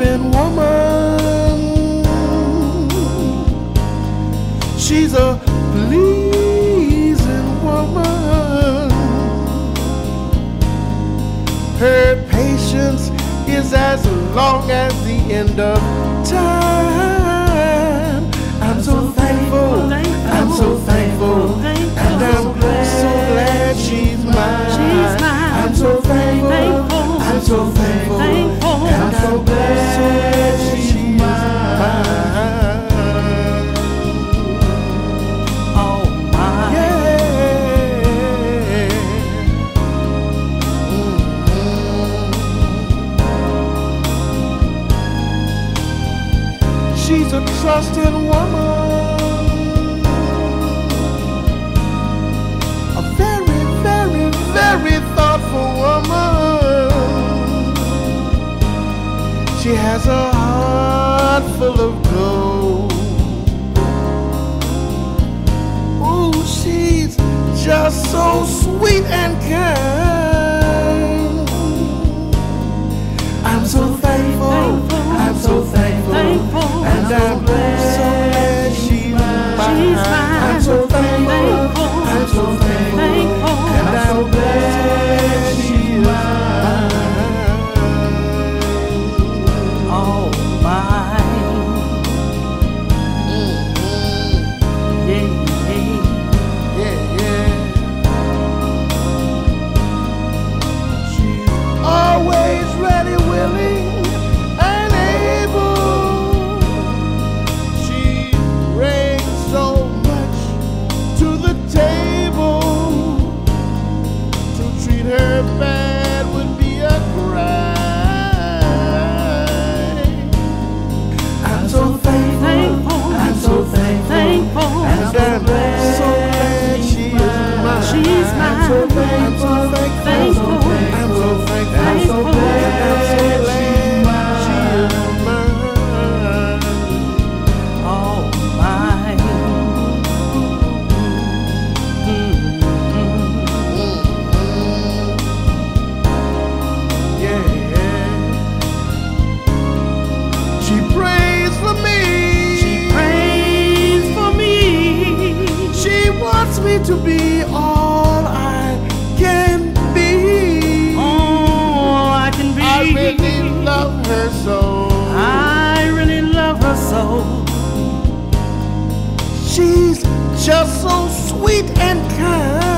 loving woman. She's a pleasing woman. Her patience is as long as the end of time. I'm so thankful, I'm so thankful, and I'm so glad she's mine. I'm so thankful, I'm so thankful, and I'm so glad she's mine. Oh my, Yeah. She's a trusted woman, a very, very, very thoughtful woman. She has a heart full of gold. Ooh, she's just so sweet and kind. I'm so thankful, I'm so thankful, and I'm so glad she's mine. I'm so thankful, I'm so thankful, and I'm so glad she's mine. oh my, yeah, Yeah, yeah. She's always ready, willing, and able. She brings so much to the table. To treat her bad would be a crime. I'm so thankful, I'm so thankful, and I'm so glad she is mine. She's mine. I'm so thankful, I'm so thankful, I'm so glad, I'm so glad she is mine. oh my, Yeah, yeah. She prays for me. she prays for me. She wants me to be all I can be. All I can be. I really love her so. I really love her so. She's just so sweet and kind.